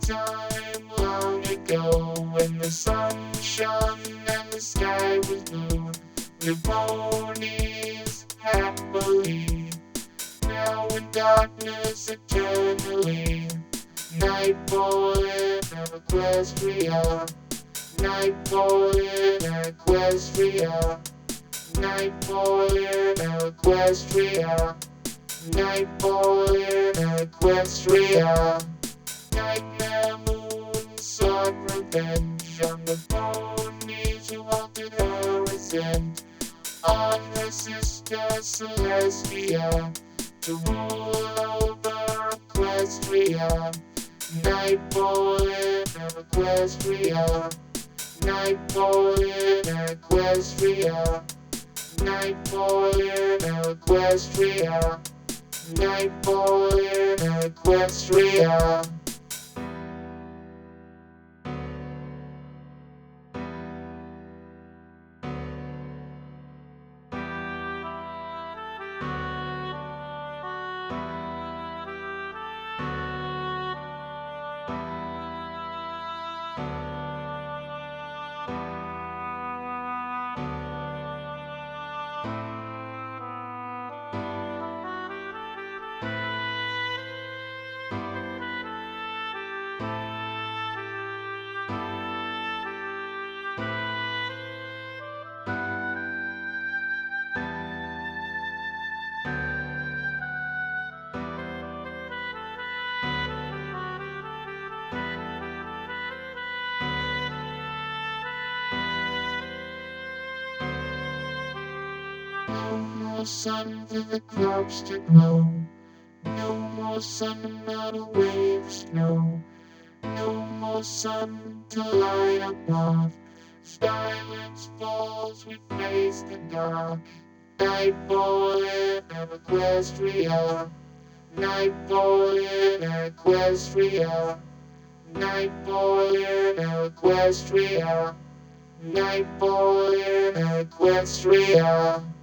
time long ago when the sun shone and the sky was blue. The ponies happily, now in darkness eternally. Napoleon of Equestria, Napoleon of Equestria, Napoleon of Equestria, Napoleon of Equestria. Nightmare moon sought revenge on the ponies who halted her ascent, on her sister Celestia, to rule over Equestria. Napoleon of Equestria, Napoleon of Equestria, Napoleon of Equestria, Napoleon of Equestria. No more sun for the crops to grow, no more sun to melt away the snow, no more sun to light up path. Silence falls, we face the dark. Napoleon of Equestria, Napoleon of Equestria, Napoleon of Equestria, Napoleon of Equestria.